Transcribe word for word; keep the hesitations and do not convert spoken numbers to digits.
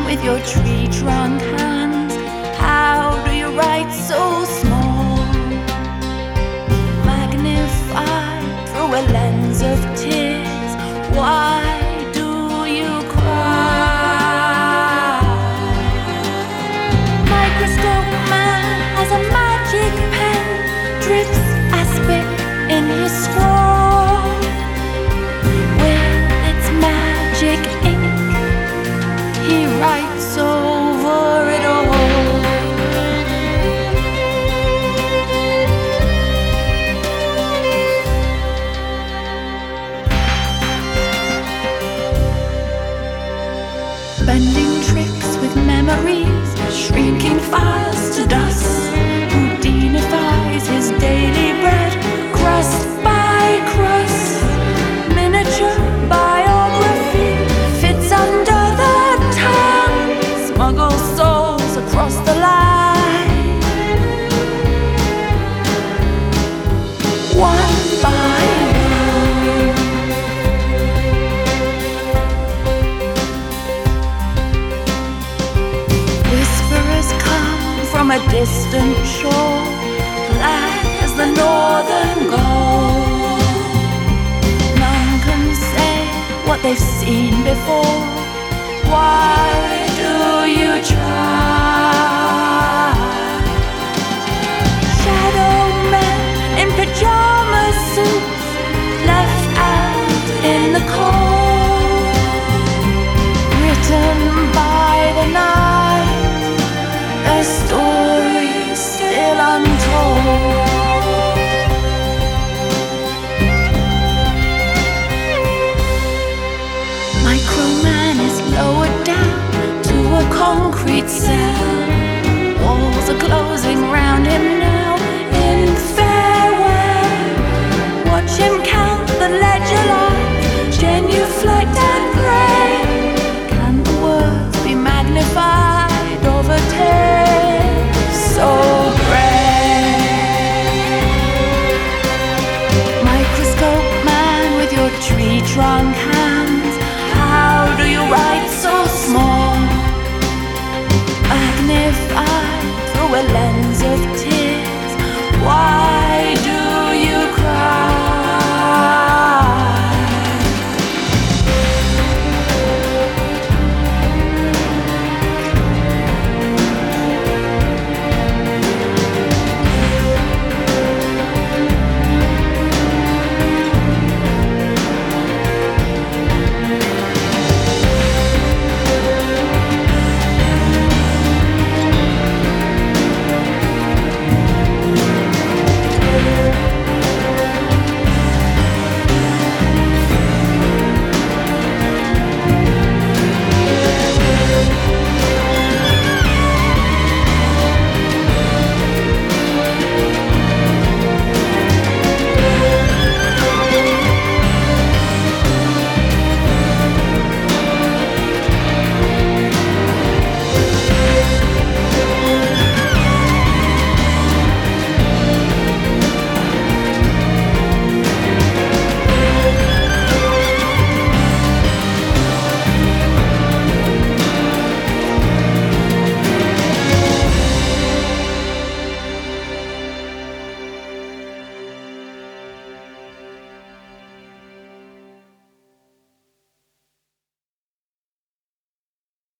with your tree trunk hands. How do you write so small? Magnified through a lens of tears. Why do you cry? Microscope man has a magic pen, drips aspic in his scroll. With its magic ink, he writes over it all. Bending tricks with memories, shrinking files to dust. Houdinifies his daily bread, crust by crust. Miniature biography fits under the tongue. Smuggle souls across the line, one by one. Whisperers come from a distant shore, black as the northern gold. None can say what they've seen before. Why do you try? Shadow men in pajama suits, left out in the cold. Written by the night, a story still untold. Microman is lowered down to a concrete cell. Walls are closed.